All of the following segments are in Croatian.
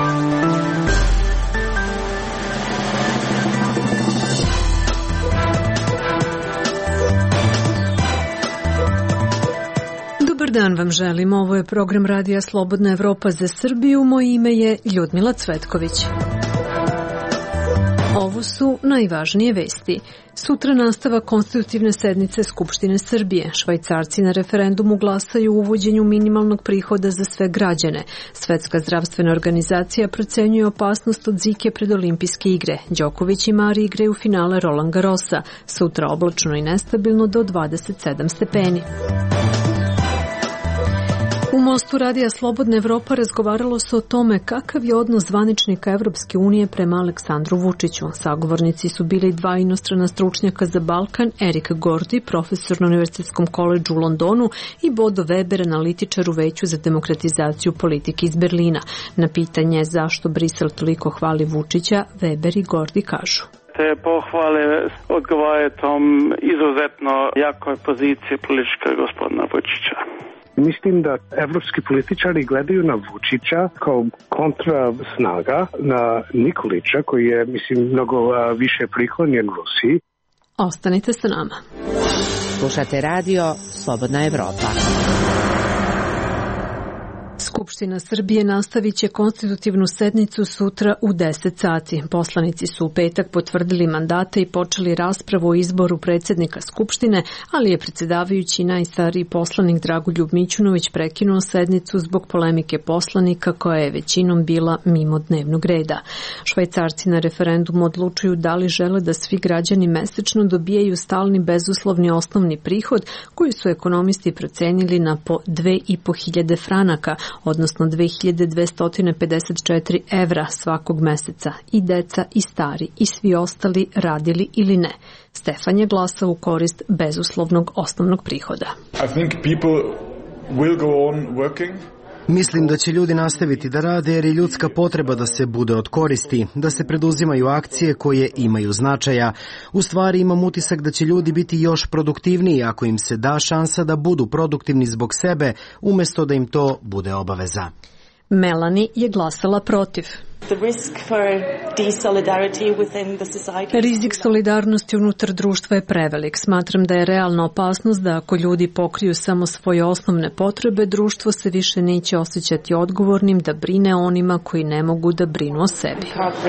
Dobar dan vam želim, ovo je program Radija Slobodna Evropa za Srbiju, moje ime je Ljudmila Cvetković. Ovo su najvažnije vesti. Sutra nastava konstitutivne sednice Skupštine Srbije. Švajcarci na referendumu glasaju o uvođenju minimalnog prihoda za sve građane. Svetska zdravstvena organizacija procenjuje opasnost od zike pred olimpijske igre. Đoković i Mari igraju finale Roland Garrosa. Sutra oblačno i nestabilno do 27 stepeni. U Mostu Radija Slobodna Evropa razgovaralo se o tome kakav je odnos zvaničnika Evropske unije prema Aleksandru Vučiću. Sagovornici su bili dva inostrana stručnjaka za Balkan, Erik Gordi, profesor na Univerzitetskom koledžu u Londonu, i Bodo Weber, analitičar u Veću za demokratizaciju politike iz Berlina. Na pitanje zašto Brisel toliko hvali Vučića, Weber i Gordi kažu: Te pohvale odgovaraju tom izuzetno jakoj poziciji politička gospodina Vučića. Mislim da evropski političari gledaju na Vučića kao kontra snaga na Nikolića, koji je, mnogo više priklonjen Rusiji. Ostanite sa nama. Slušate radio Slobodna Evropa. Skupština Srbije nastavit će konstitutivnu sednicu sutra u 10 sati. Poslanici su u petak potvrdili mandate i počeli raspravu o izboru predsjednika Skupštine, ali je predsjedavajući najstariji poslanik Dragoljub Mićunović prekinuo sednicu zbog polemike poslanika koja je većinom bila mimo dnevnog reda. Švajcarci na referendumu odlučuju da li žele da svi građani mesečno dobijaju stalni bezuslovni osnovni prihod koji su ekonomisti procenili na po 2.500 franaka, odnosno 2254 evra svakog meseca, i deca i stari i svi ostali, radili ili ne. Stefan je glasao u korist bezuslovnog osnovnog prihoda. I think people will go on working. Mislim da će ljudi nastaviti da rade jer je ljudska potreba da se bude od koristi, da se preduzimaju akcije koje imaju značaja. U stvari imam utisak da će ljudi biti još produktivniji ako im se da šansa da budu produktivni zbog sebe, umjesto da im to bude obaveza. Melanie je glasala protiv. Rizik solidarnosti unutar društva je prevelik. Smatram da je realna opasnost da ako ljudi pokriju samo svoje osnovne potrebe, društvo se više neće osjećati odgovornim da brine o onima koji ne mogu da brinu o sebi.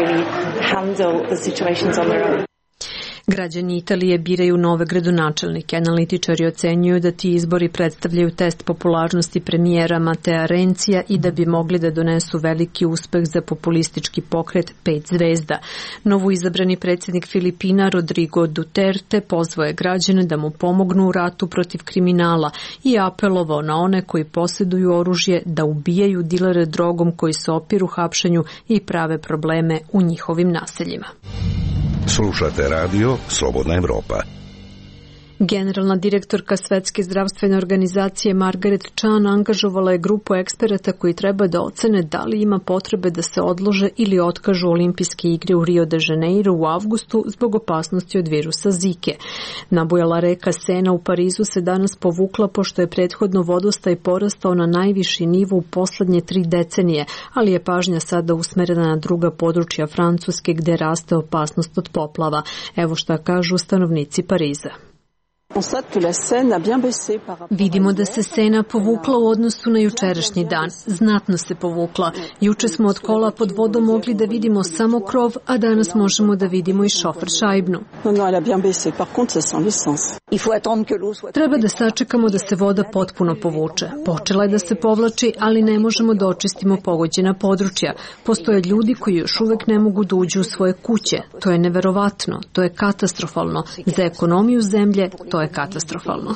Građani Italije biraju nove gradonačelnike. Analitičari ocenjuju da ti izbori predstavljaju test popularnosti premijera Matea Renzija i da bi mogli da donesu veliki uspeh za populistički pokret 5 zvezda. Novoizabrani predsjednik Filipina Rodrigo Duterte pozvao je građane da mu pomognu u ratu protiv kriminala i apelovao na one koji posjeduju oružje da ubijaju dilere drogom koji se opiru hapšenju i prave probleme u njihovim naseljima. Slušate radio Slobodna Evropa. Generalna direktorka Svetske zdravstvene organizacije Margaret Chan angažovala je grupu eksperata koji treba da ocene da li ima potrebe da se odlože ili otkažu olimpijske igre u Rio de Janeiro u avgustu zbog opasnosti od virusa Zike. Nabujala reka Sena u Parizu se danas povukla pošto je prethodno vodostaj porastao na najviši nivo u poslednje 3 decenije, ali je pažnja sada usmerena na druga područja Francuske gde raste opasnost od poplava. Evo šta kažu stanovnici Pariza. Vidimo da se Sena povukla u odnosu na jučerašnji dan. Znatno se povukla. Juče smo od kola pod vodom mogli da vidimo samo krov, a danas možemo da vidimo i šofer šajbnu. Treba da sačekamo da se voda potpuno povuče. Počela je da se povlači, ali ne možemo da očistimo pogođena područja. Postoje ljudi koji još uvek ne mogu da uđu u svoje kuće. To je neverovatno, to je katastrofalno. Za ekonomiju zemlje to je katastrofalno.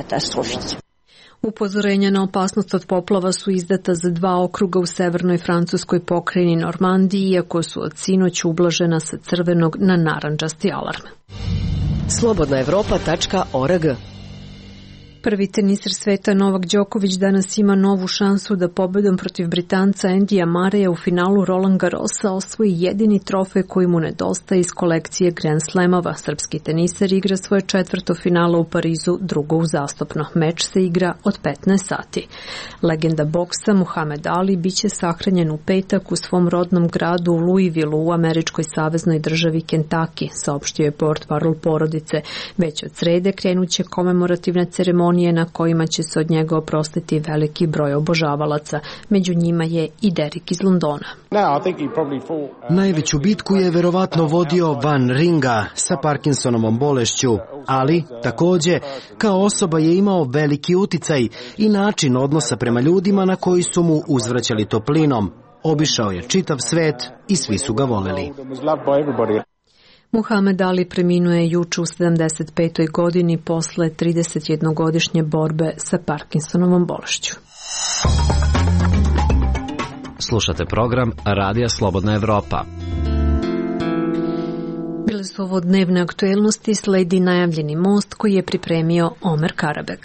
Upozorenja na opasnost od poplava su izdata za 2 okruga u severnoj francuskoj pokrajini Normandiji, iako su od sinoć ublažena sa crvenog na narandžasti alarm. Slobodnaevropa.org. Prvi teniser sveta Novak Đoković danas ima novu šansu da pobedom protiv Britanca Andyja Murraya u finalu Roland Garrosa osvoji jedini trofej koji mu nedostaje iz kolekcije Grand Slamova. Srpski teniser igra svoje četvrto finale u Parizu, drugo uzastopno. Meč se igra od 15 sati. Legenda boksa Muhamed Ali biće sahranjen u petak u svom rodnom gradu Louisville u američkoj saveznoj državi Kentucky, saopštio je portparol porodice. Već od srede krenuće komemorativne ceremonije na kojima će se od njega oprostiti veliki broj obožavalaca. Među njima je i Derek iz Londona. Najveću bitku je verovatno vodio van ringa sa Parkinsonovom bolešću, ali takođe kao osoba je imao veliki uticaj i način odnosa prema ljudima na koji su mu uzvraćali toplinom. Obišao je čitav svet i svi su ga voleli. Muhamed Ali preminuo je juče u 75. godini posle 31-godišnje borbe sa Parkinsonovom bolešću. Slušate program Radija Slobodna Evropa. Bile su ovo dnevne aktuelnosti, sledi najavljeni most koji je pripremio Omer Karabek.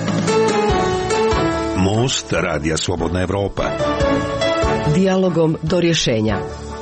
Most Radija Slobodna Evropa. Dijalogom do rješenja.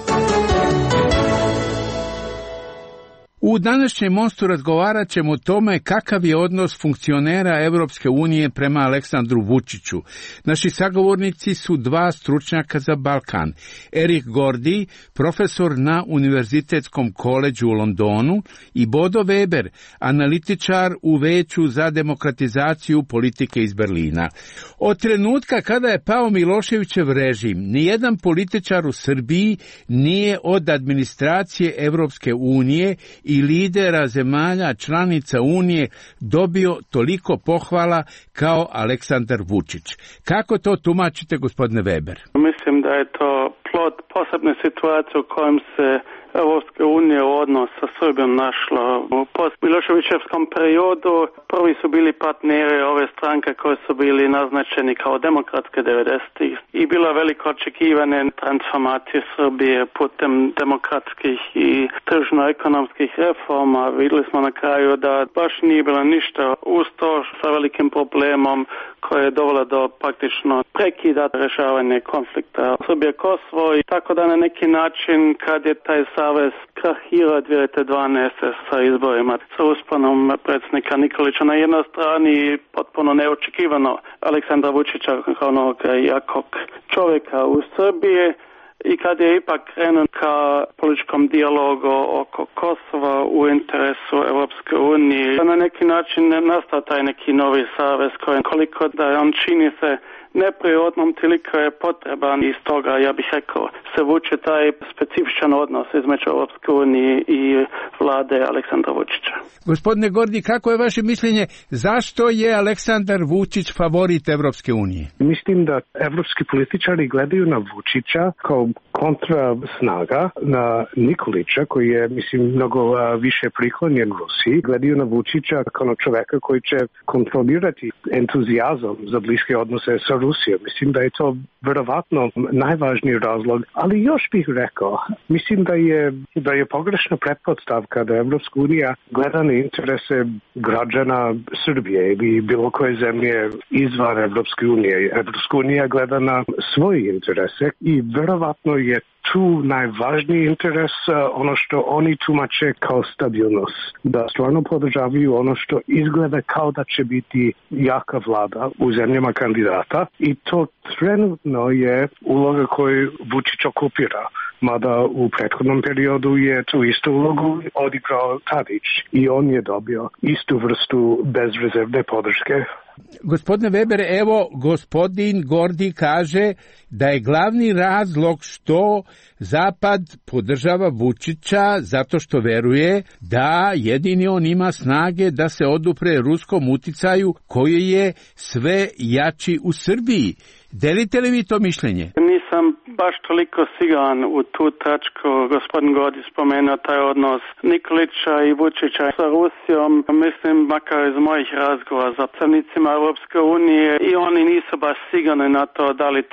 U današnjem mostu razgovarat ćemo o tome kakav je odnos funkcionera Europske unije prema Aleksandru Vučiću. Naši sagovornici su dva stručnjaka za Balkan. Erik Gordi, profesor na Univerzitetskom koledžu u Londonu, i Bodo Weber, analitičar u Veću za demokratizaciju politike iz Berlina. Od trenutka kada je pao Miloševićev režim, nijedan političar u Srbiji nije od administracije Europske unije i lidera zemalja članica Unije dobio toliko pohvala kao Aleksandar Vučić. Kako to tumačite, gospodine Weber? Mislim da je to plod posebne situacije u kojem se Europska unija u odnos sa Srbijom našla. U post-Miloševićevskom periodu prvi su bili partneri ove stranke koje su bili naznačeni kao demokratske 90-ih i bilo veliko očekivane transformacije Srbije putem demokratskih i tržno-ekonomskih reforma. Vidjeli smo na kraju da baš nije bilo ništa uz to sa velikim problemom koje je dovelo do praktično prekida rješavanja konflikta Srbije-Kosovo i tako da na neki način kad je taj savez krahirao 2012. sa izborima, sa usponom predsjednika Nikolića na jednoj strani potpuno neočekivano Aleksandra Vučića kao onog jakog čovjeka u Srbiji i kad je ipak krenuo ka političkom dijalogu oko Kosova u interesu Europske unije, na neki način nastao taj neki novi savez koji koliko da on čini se neprirodnom toliko je potreban i stoga ja bih rekao se vuče taj specifičan odnos između Europske unije i vlade Aleksandra Vučića. Gospodine Gordi, kako je vaše mišljenje, zašto je Aleksandar Vučić favorit Europske unije? Mislim da evropski političari gledaju na Vučića kao kontra snaga na Nikolića koji je, mislim, mnogo više priklonjen Rusiji. Gledaju na Vučića kao na čoveka koji će kontrolirati entuzijazam za bliske odnose sa Rusijom. Mislim da je to verovatno najvažniji razlog, ali još bih rekao, mislim da je pogrešna pretpostavka da Evropska unija gleda na interese građana Srbije ili bilo koje zemlje izvan Evropske unije. Evropska unija gleda na svoje interese i verovatno je tu najvažniji interes ono što oni tumače kao stabilnost. Da stvarno podržavaju ono što izgleda kao da će biti jaka vlada u zemljama kandidata i to trenutno je uloga koju Vučić okupira. Mada u prethodnom periodu je tu istu ulogu odigrao Tadić i on je dobio istu vrstu bezrezervne podrške. Gospodine Weber, evo gospodin Gordi kaže da je glavni razlog što Zapad podržava Vučića zato što veruje da jedini on ima snage da se odupre ruskom uticaju koji je sve jači u Srbiji. Delite li vi to mišljenje? Nisam baš toliko siguran u tu tačku. Gospodin Gordi spomenuo taj odnos Nikolića i Vučića sa Rusijom. Mislim, makar iz mojih razgovora sa predstavnicima Europske unije i oni nisu baš sigurni na to da li te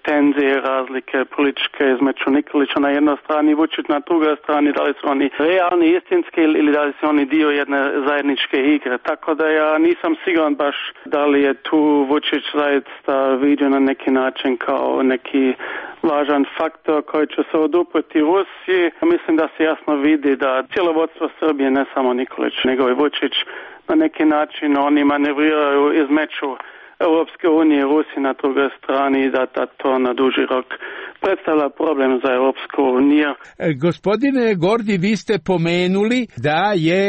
tenzije, razlike političke između Nikolića na jednoj strani, Vučić na drugoj strani, da li su oni realni, istinski ili da li su oni dio jedne zajedničke igre. Tako da ja nisam siguran baš da li je tu Vučić zaista vidio na neki način kao neki važan faktor koji će se odupreti Rusiji. Mislim da se jasno vidi da cijelo vodstvo Srbije, ne samo Nikolić, nego i Vučić, na neki način oni manevriraju između Europske unije i Rusije na drugoj strani i da to na duži rok predstavlja problem za Europsku uniju. Gospodine Gordi, vi ste pomenuli da je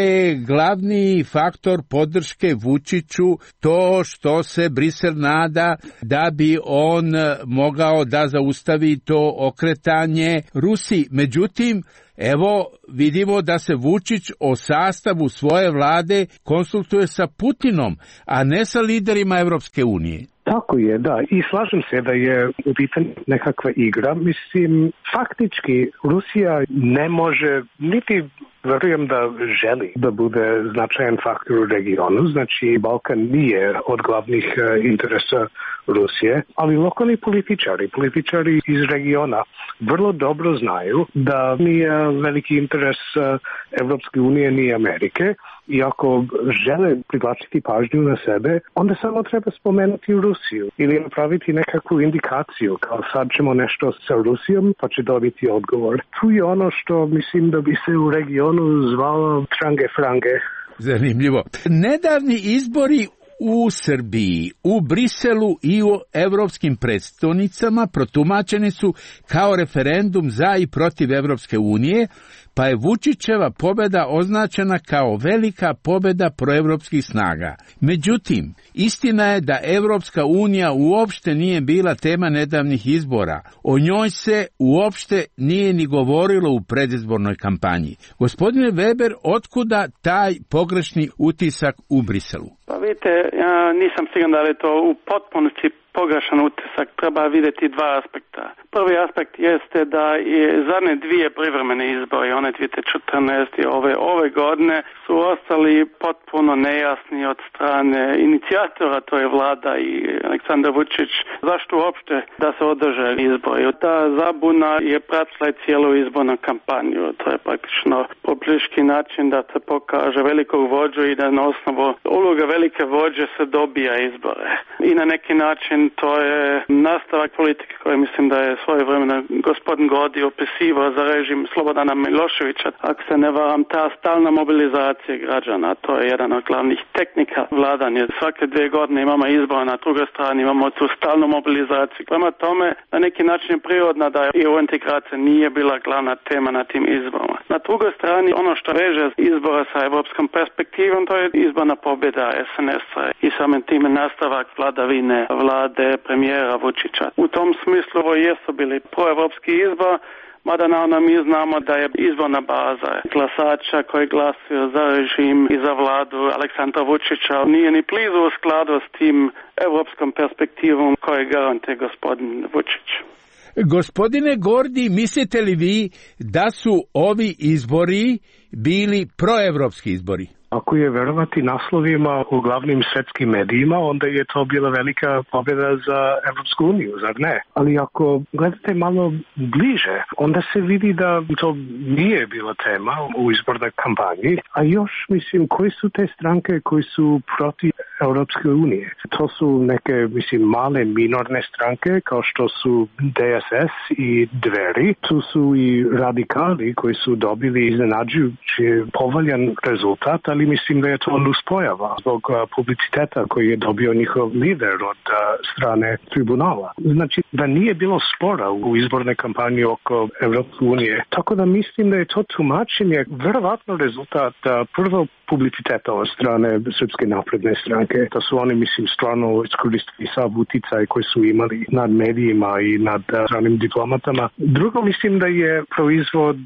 glavni faktor podrške Vučiću to što se Brisel nada da bi on mogao da zaustavi to okretanje Rusiji. Međutim, evo vidimo da se Vučić o sastavu svoje vlade konsultuje sa Putinom, a ne sa liderima Europske unije. Tako je, da. I slažem se da je u pitanju nekakva igra. Mislim, faktički Rusija ne može, niti verujem da želi da bude značajan faktor u regionu. Znači, Balkan nije od glavnih interesa Rusije, ali lokalni političari iz regiona vrlo dobro znaju da nije veliki interes Evropske unije ni Amerike i ako žele privlačiti pažnju na sebe, onda samo treba spomenuti Rusiju ili napraviti nekakvu indikaciju kao sad ćemo nešto sa Rusijom pa će dobiti odgovor. Tu je ono što mislim da bi se u regionu zvalo trange frange. Zanimljivo. Nedavni izbori u Srbiji, u Briselu i u evropskim predstavnicama protumačeni su kao referendum za i protiv Evropske unije, pa je Vučićeva pobjeda označena kao velika pobjeda proevropskih snaga. Međutim, istina je da Evropska unija uopšte nije bila tema nedavnih izbora. O njoj se uopšte nije ni govorilo u predizbornoj kampanji. Gospodine Weber, otkuda taj pogrešni utisak u Briselu? Pa vidite, ja nisam siguran da je to u potpunosti pogrešan utisak. Treba vidjeti dva aspekta. Prvi aspekt jeste da je zadnje dvije privremene izbore, one 2014 i ove godine, su ostali potpuno nejasni od strane inicijatora, to je vlada i Aleksandar Vučić, zašto uopšte da se održe izbori. Ta zabuna je pratila cijelu izbornu kampanju. To je praktično politički način da se pokaže velikog vođu i da na osnovu uloga velike vođe se dobija izbore. I na neki način to je nastavak politike koje mislim da je svojevremeno gospodin Gordi opisivao za režim Slobodana Miloševića. Ako se ne varam, ta stalna mobilizacija građana, to je jedan od glavnih tehnika vladanja. Svake 2 godine imamo izbor, na drugoj strani imamo tu stalnu mobilizaciju. Prema tome, na neki način je prirodno da EU integracija nije bila glavna tema na tim izborima. Na drugoj strani, ono što veže izbora sa evropskom perspektivom, to je izborna pobjeda SNS-a i samim time nastavak vladavine vlade premijera Vučića. U tom smislu ovo jesu bili proevropski izbor, mada naravno mi znamo da je izborna baza glasača koji glasuju za režim i za vladu Aleksandra Vučića nije ni blizu u skladu s tim evropskom perspektivom koje garantuje gospodin Vučić. Gospodine Gordi, mislite li vi da su ovi izbori bili proevropski izbori? Ako je verovati naslovima u glavnim svetskim medijima, onda je to bila velika pobjeda za Evropsku uniju, zar ne? Ali ako gledate malo bliže, onda se vidi da to nije bila tema u izbornoj kampanji, a još, mislim, koji su te stranke koji su protiv Evropske unije? To su neke, mislim, male minorne stranke kao što su DSS i Dveri. Tu su i radikali koji su dobili iznenađujući povoljan rezultat, ali mislim da je to nuspojava zbog publiciteta koji je dobio njihov lider od strane tribunala. Znači da nije bilo spora u izbornoj kampanji oko Evropske unije. Tako da mislim da je to tumačenje verovatno rezultat prvo publiciteta od strane Srpske napredne stranke. Da su oni, mislim, stvarno iskoristili sav uticaj koji su imali nad medijima i nad stranim diplomatama. Drugo, mislim da je proizvod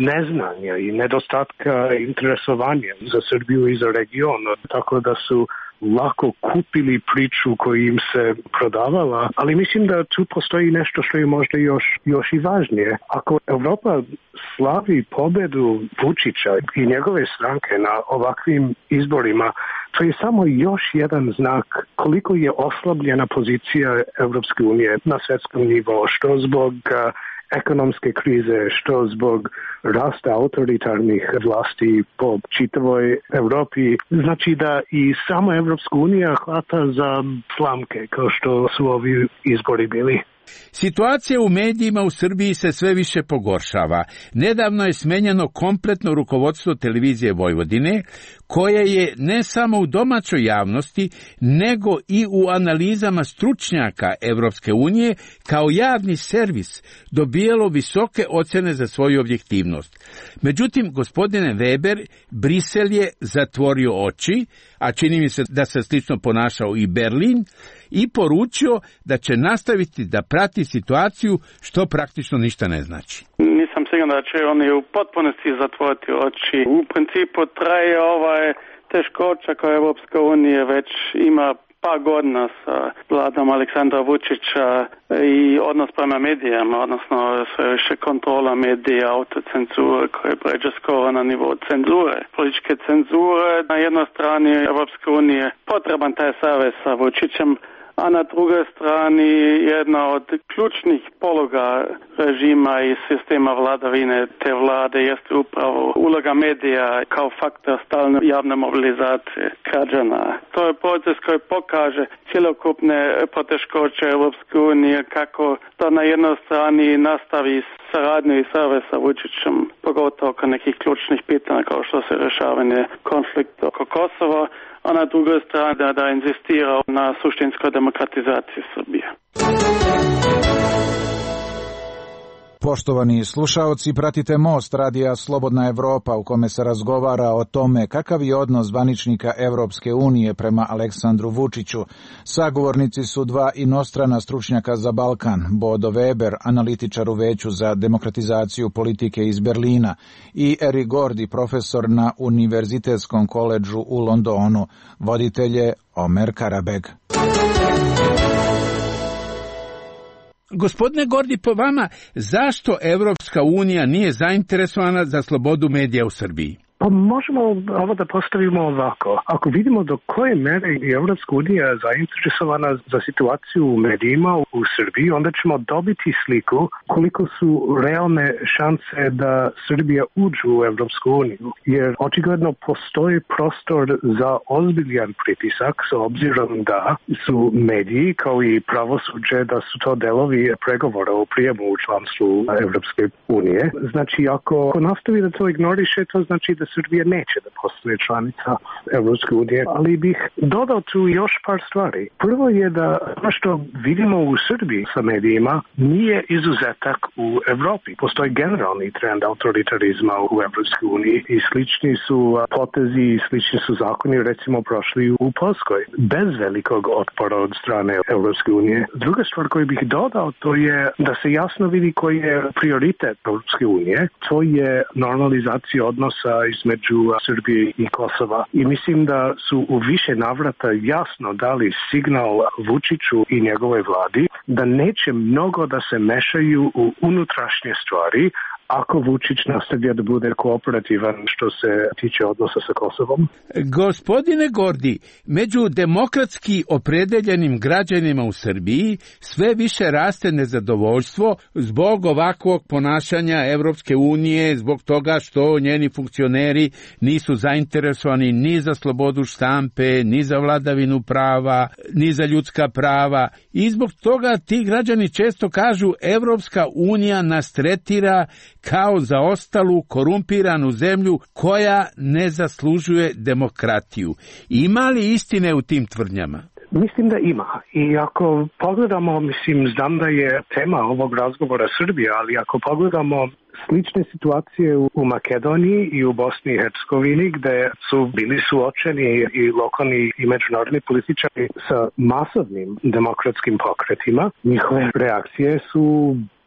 neznanja i nedostatka interesovanja za Srbiju i za region. Tako da su lako kupili priču koju im se prodavala, ali mislim da tu postoji nešto što je možda još i važnije. Ako Europa slavi pobedu Vučića i njegove stranke na ovakvim izborima, to je samo još jedan znak koliko je oslabljena pozicija Europske unije na svjetskom nivou, što zbog ekonomske krize, što zbog rasta autoritarnih vlasti po čitavoj Europi. Znači da i sama Europska unija hvata za slamke, kao što su ovi izbori bili. Situacija u medijima u Srbiji se sve više pogoršava. Nedavno je smenjeno kompletno rukovodstvo televizije Vojvodine, koje je ne samo u domaćoj javnosti, nego i u analizama stručnjaka Evropske unije kao javni servis dobijalo visoke ocjene za svoju objektivnost. Međutim, gospodine Weber, Brisel je zatvorio oči, a čini mi se da se slično ponašao i Berlin, i poručio da će nastaviti da prati situaciju, što praktično ništa ne znači. Nisam siguran da će oni u potpunosti zatvoriti oči. U principu traje teškoća koja Evropska unija već ima par godina sa vladom Aleksandra Vučića i odnos prema medijama, odnosno sve više kontrola medija, autocenzura koja pređe skoro na nivo cenzure, političke cenzure. Na jednoj strani Evropske unije potreban taj savez sa Vučićem, a na drugoj strani jedna od ključnih pologa režima i sistema vladavine te vlade jeste upravo uloga medija kao faktor stalne javne mobilizacije građana. To je proces koji pokaže cjelokupne poteškoće Europske unije, kako to na jednoj strani nastavi saradnju i savez sa Vučićem, pogotovo oko nekih ključnih pitanja kao što se rješavanje konflikta oko Kosova, a na drugoj strani da inzistira na suštinskoj demokratizaciji Srbije. Poštovani slušaoci, pratite Most radija Slobodna Evropa u kome se razgovara o tome kakav je odnos zvaničnika Evropske unije prema Aleksandru Vučiću. Sagovornici su dva inostrana stručnjaka za Balkan, Bodo Weber, analitičar u Veću za demokratizaciju politike iz Berlina, i Eri Gordi, profesor na Univerzitetskom koledžu u Londonu. Voditelj je Omer Karabeg. Gospodine Gordi, po vama, zašto Evropska unija nije zainteresovana za slobodu medija u Srbiji? Pa možemo ovo da postavimo ovako. Ako vidimo do koje mere je Evropska unija zainteresovana za situaciju u medijima u Srbiji, onda ćemo dobiti sliku koliko su realne šanse da Srbija uđe u Evropsku uniju. Jer očigledno postoji prostor za ozbiljan pritisak s obzirom da su mediji kao i pravosuđe da su to delovi pregovora o prijemu u članstvu Evropske unije. Znači ako nastavi da to ignoriše, to znači da Srbija neće da postane članica Evropske unije, ali bih dodao tu još par stvari. Prvo je da ono što vidimo u Srbiji sa medijima nije izuzetak u Evropi. Postoji generalni trend autoritarizma u Evropskoj uniji i slični su potezi i slični su zakoni recimo prošli u Poljskoj bez velikog otpora od strane Evropske unije. Druga stvar koju bih dodao to je da se jasno vidi koji je prioritet Evropske unije. To je normalizacija odnosa između Srbije i Kosova. I mislim da su u više navrata jasno dali signal Vučiću i njegove vladi da neće mnogo da se mešaju u unutrašnje stvari ako Vučić nastavlja da bude kooperativan što se tiče odnosa sa Kosovom. Gospodine Gordi, među demokratski opredeljenim građanima u Srbiji sve više raste nezadovoljstvo zbog ovakvog ponašanja Evropske unije, zbog toga što njeni funkcioneri nisu zainteresovani ni za slobodu štampe, ni za vladavinu prava, ni za ljudska prava. I zbog toga ti građani često kažu Evropska unija nas tretira kao zaostalu, korumpiranu zemlju koja ne zaslužuje demokratiju. Ima li istine u tim tvrdnjama? Mislim da ima. I ako pogledamo, znam da je tema ovog razgovora Srbija, ali ako pogledamo slične situacije u Makedoniji i u Bosni i Hercegovini gde su bili suočeni i lokalni i međunarodni političari sa masovnim demokratskim pokretima, njihove reakcije su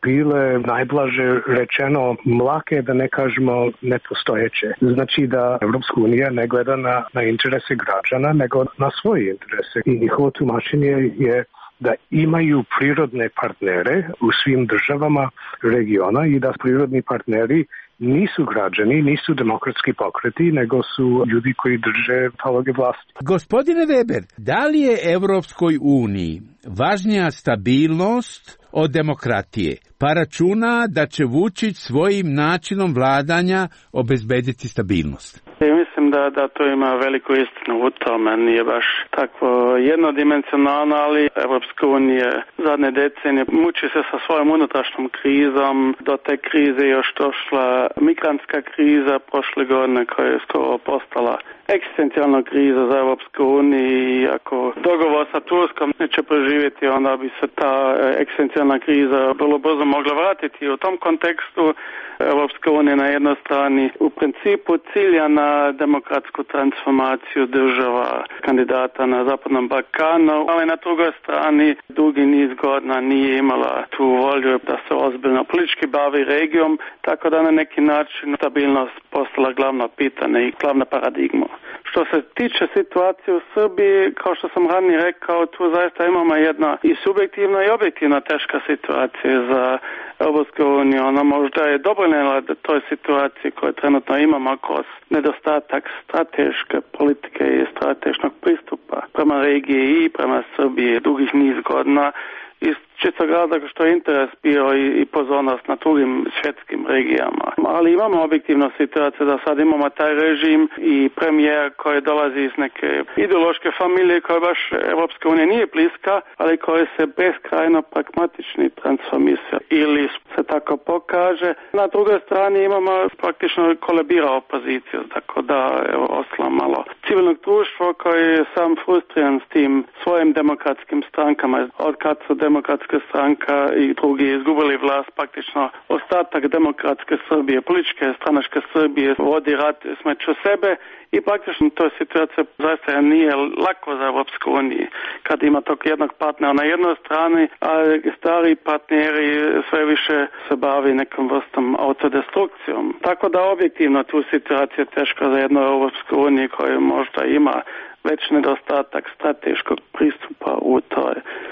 bile najblaže rečeno mlake, da ne kažemo nepostojeće. Znači da Evropska unija ne gleda na interese građana, nego na svoje interese. I njihovo tumačenje je da imaju prirodne partnere u svim državama regiona i da prirodni partneri nisu građani, nisu demokratski pokreti, nego su ljudi koji drže taloge vlasti. Gospodine Weber, da li je Evropskoj uniji važnija stabilnost od demokratije, pa računa da će Vučić svojim načinom vladanja obezbediti stabilnost? Ja mislim da to ima veliku istinu u tome, nije baš tako jednodimenzionalno, ali Evropska unija zadnje decenije muči se sa svojom unutrašnjom krizom. Do te krize još došla migrantska kriza prošle godine koja je skoro postala egzistencijalna kriza za Evropsku uniju i ako dogovor sa Turskom neće preživjeti, onda bi se ta egzistencijalna kriza vrlo brzo mogla vratiti. U tom kontekstu Evropska unija na jednoj strani u principu cilja na demokratsku transformaciju država kandidata na Zapadnom Balkanu, ali na drugoj strani dugi niz godina nije imala tu volju da se ozbiljno politički bavi regijom, tako da na neki način stabilnost postala glavno pitanje i glavna paradigma. Što se tiče situacije u Srbiji, kao što sam ranije rekao, tu zaista imamo jedna i subjektivna i objektivna teška situacija za Evropsku uniju. Ona možda je doprinijela da toj situaciji koju trenutno imamo kroz nedostatak strateške politike i strateškog pristupa prema regiji i prema Srbiji dugih niz godina, iz čistog razloga što je interes bio i pozornost na drugim svjetskim regijama. Ali imamo objektivnu situaciju da sad imamo taj režim i premijer koji dolazi iz neke ideološke familije koja baš Evropska unija nije bliska, ali koji se beskrajno pragmatični transformisao ili se tako pokaže. Na drugoj strani imamo praktično kolabira opoziciju, tako da ostalo malo civilnog društva koji je sam frustriran s tim svojim demokratskim strankama. Od kad su demokratska stranka i drugi izgubili vlast, praktično ostatak demokratske Srbije, političke stranačke Srbije vodi rat između sebe i praktično to situacija zaista nije lako za Evropsku uniju. Kad ima tog jednog partnera na jednoj strani, a stari partneri sve više se bavi nekom vrstom autodestrukcijom. Tako da objektivno tu situacija je teška za jednu Evropsku uniju koja možda ima već nedostatak strateškog pristupa u toj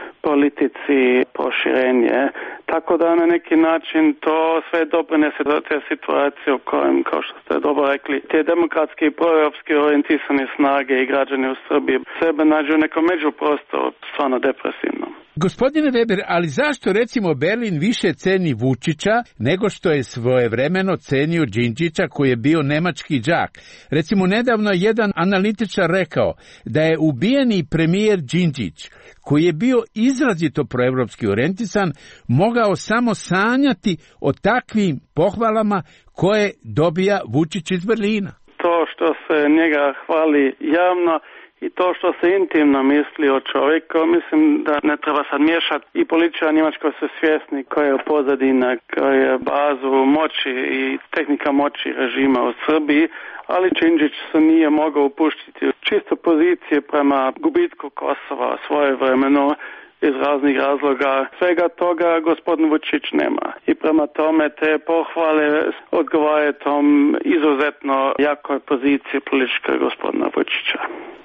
politici, proširenje. Tako da na neki način to sve doprinese do te situacije u kojem, kao što ste dobro rekli, te demokratske i proeuropske orijentisane snage i građani u Srbiji sebe nađu u nekom međuprostoru, stvarno depresivno. Gospodine Weber, ali zašto recimo Berlin više ceni Vučića nego što je svojevremeno cenio Đinđića koji je bio nemački đak? Recimo nedavno jedan analitičar rekao da je ubijeni premijer Đinđić, koji je bio izrazito proevropski orijentisan, mogao samo sanjati o takvim pohvalama koje dobija Vučić iz Berlina. To što se njega hvali javno i to što se intimno misli o čovjeku, mislim da ne treba sad miješati i političari njemačko se svjesni koja je pozadina, koja je bazu moći i tehnika moći režima u Srbiji, ali Đinđić se nije mogao upuštiti čisto pozicije prema gubitku Kosova svojevremeno iz raznih razloga. Svega toga gospodin Vučić nema. I prema tome te pohvale odgovaraju tom izuzetno jakoj poziciji političke gospodina Vučića.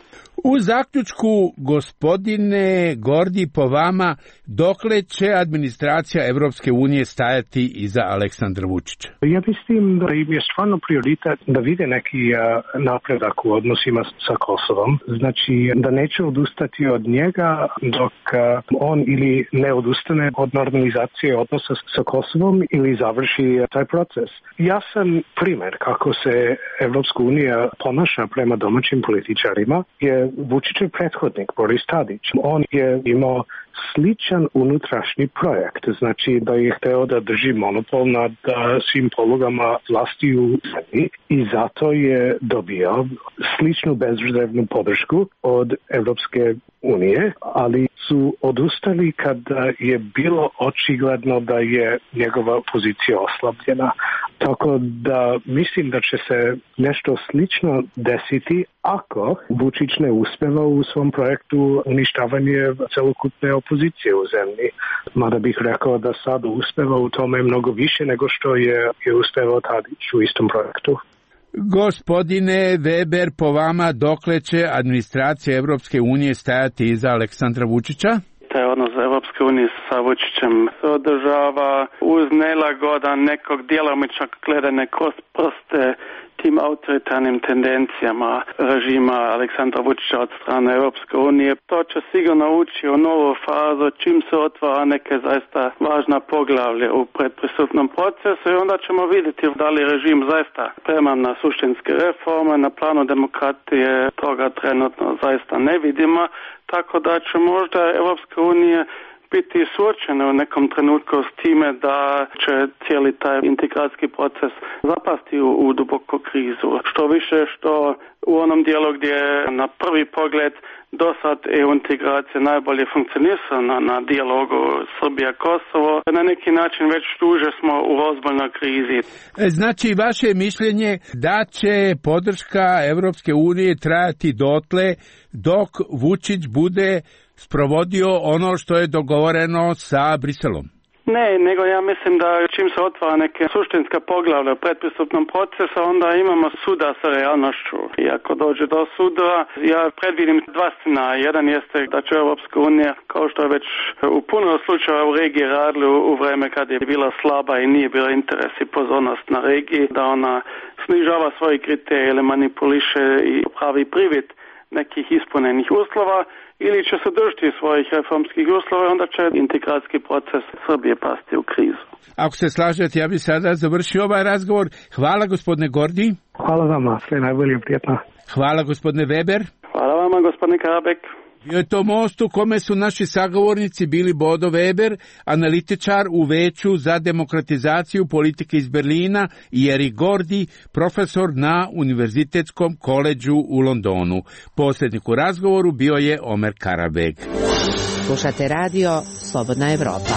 U zaključku, gospodine Gordi, po vama, dokle će administracija Evropske unije stajati iza Aleksandra Vučića? Ja mislim da im je stvarno prioritet da vide neki napredak u odnosima sa Kosovom. Znači da neće odustati od njega dok on ili ne odustane od normalizacije odnosa sa Kosovom ili završi taj proces. Jasan primjer kako se Evropska unija ponaša prema domaćim političarima je Vučićev prethodnik Boris Tadić. On je imao sličan unutrašnji projekt, znači da je hteo da drži monopol nad svim polugama vlasti u zemlji i zato je dobio sličnu bezrezervnu podršku od Evropske unije, ali su odustali kada je bilo očigledno da je njegova pozicija oslabljena. Tako da mislim da će se nešto slično desiti ako Vučić ne uspeva u svom projektu uništavanje celokupne opozicije u zemlji. Mada bih rekao da sad uspeva u tome mnogo više nego što je uspevao Tadić u istom projektu. Gospodine Weber, po vama dokle će administracija Evropske unije stajati iza Aleksandra Vučića? Taj odnos Evropske unije sa Vučićem se održava uz nelagodan nekog djelomično gledane kroz prste tim autoritarnim tendencijama režima Aleksandra Vučića od strane Evropske unije. To će sigurno ući u novu fazu čim se otvara neke zaista važna poglavlje u predpristupnom procesu i onda ćemo vidjeti da li režim zaista spreman na suštinske reforme. Na planu demokratije toga trenutno zaista ne vidimo, tako da će možda Evropska unija biti suočena u nekom trenutku s time da će cijeli taj integracijski proces zapasti u duboku krizu. Što više što u onom dijelu gdje na prvi pogled dosad EU integracija najbolje funkcionira na dijalogu Srbija-Kosovo, na neki način već duže smo u ozbiljnoj krizi. Znači, vaše mišljenje da će podrška Evropske unije trajati dotle dok Vučić bude sprovodio ono što je dogovoreno sa Briselom? Ne, nego ja mislim da čim se otvara neke suštinska poglavlja u predpristupnom procesu, onda imamo suda sa realnošću. I ako dođe do suda, ja predvidim dva scenarija. Jedan jeste da će Europska unija, kao što je već u puno slučajeva u regiji radili u vreme kad je bila slaba i nije bila interes i pozornost na regiji, da ona snižava svoje kriterije ili manipuliše i pravi privid nekih ispunenih uslova, ili će se držati svojih reformskih uslova, onda će integracijski proces Srbije pasti u krizu. Ako se slažete, ja bih sada završio ovaj razgovor. Hvala, gospodine Gordi. Hvala vama, sve najbolje, prijatno. Hvala, gospodine Weber. Hvala vama, gospodine Karabek. Bio je to most u kome su naši sagovornici bili Bodo Weber, analitičar u Veću za demokratizaciju politike iz Berlina, i Erik Gordi, profesor na Univerzitetskom koledžu u Londonu. Posrednik u razgovoru bio je Omer Karabek. Slušate radio Slobodna Evropa.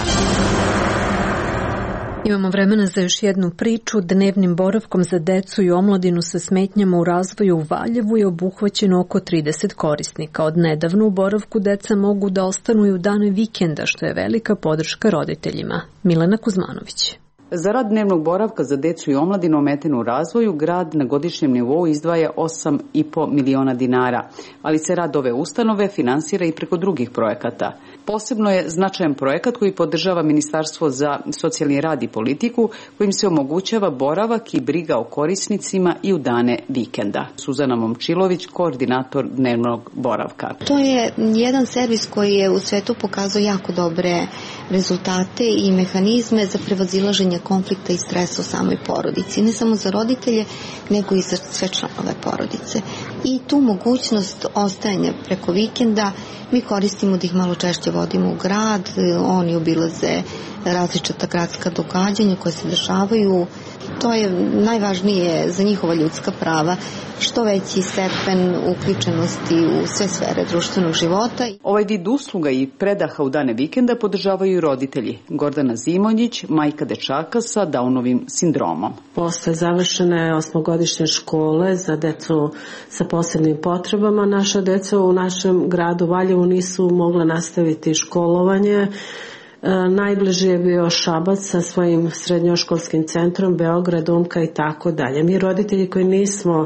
Imamo vremena za još jednu priču. Dnevnim boravkom za decu i omladinu sa smetnjama u razvoju u Valjevu je obuhvaćeno oko 30 korisnika. Od nedavno u boravku deca mogu da ostanu i u dane vikenda, što je velika podrška roditeljima. Milena Kuzmanović. Za rad dnevnog boravka za decu i omladinu ometenu u razvoju grad na godišnjem nivou izdvaja 8,5 miliona dinara, ali se rad ove ustanove finansira i preko drugih projekata. Posebno je značajan projekat koji podržava Ministarstvo za socijalni rad i politiku, kojim se omogućava boravak i briga o korisnicima i u dane vikenda. Suzana Momčilović, koordinator dnevnog boravka. To je jedan servis koji je u svetu pokazao jako dobre rezultate i mehanizme za prevazilaženje konflikta i stresa u samoj porodici. Ne samo za roditelje, nego i za sve članove porodice. I tu mogućnost ostajanja preko vikenda mi koristimo da ih malo češće vodimo u grad, oni obilaze različita gradska događanja koje se dešavaju. To je najvažnije za njihova ljudska prava, što veći stepen uključenosti u sve sfere društvenog života. Ovaj vid usluga i predaha u dane vikenda podržavaju i roditelji. Gordana Zimonjić, majka dečaka sa Downovim sindromom. Posle završene 8-godišnje škole za decu sa posebnim potrebama, naša deca u našem gradu Valjevu nisu mogla nastaviti školovanje. Najbliži je bio Šabac sa svojim srednjoškolskim centrom, Beograd, Umka i tako dalje. Mi roditelji koji nismo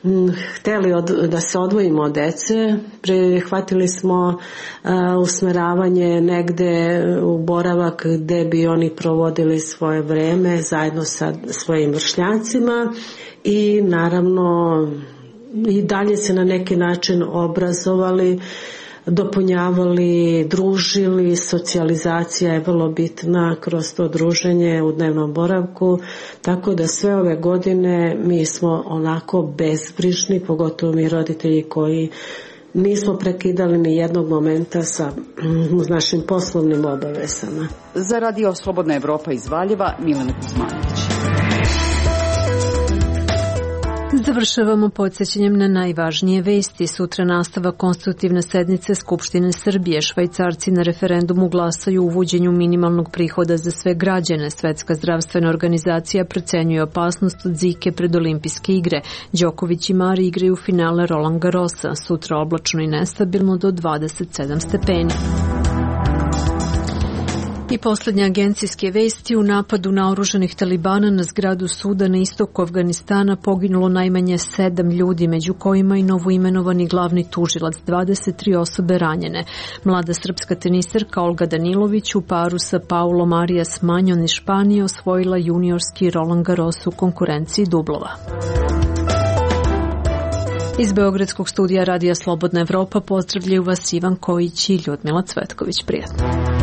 hteli da se odvojimo od dece, prihvatili smo usmeravanje negde u boravak gde bi oni provodili svoje vreme zajedno sa svojim vršnjacima i naravno i dalje se na neki način obrazovali, dopunjavali, družili. Socijalizacija je vrlo bitna kroz to druženje u dnevnom boravku, tako da sve ove godine mi smo onako bezbrižni, pogotovo mi roditelji koji nismo prekidali ni jednog momenta sa našim poslovnim obavezama. Za radio Slobodna Evropa iz Valjeva, Milena Kuzmanović. Završavamo podsjećanjem na najvažnije vesti. Sutra nastava konstitutivne sednice Skupštine Srbije. Švajcarci na referendumu glasaju o uvođenju minimalnog prihoda za sve građane. Svetska zdravstvena organizacija procenjuje opasnost od zike pred olimpijske igre. Đoković i Mari igraju finale Roland Garrosa. Sutra oblačno i nestabilno do 27 stepeni. I posljednje agencijske vesti: u napadu naoružanih talibana na zgradu suda na istoku Afganistana poginulo najmanje 7 ljudi, među kojima i novoimenovani glavni tužilac, 23 osobe ranjene. Mlada srpska teniserka Olga Danilović u paru sa Paulom Arias Manjon iz Španije osvojila juniorski Roland Garros u konkurenciji dublova. Iz Beogradskog studija Radija Slobodna Evropa pozdravljaju vas Ivan Kojić i Ljudmila Cvetković. Prijatno.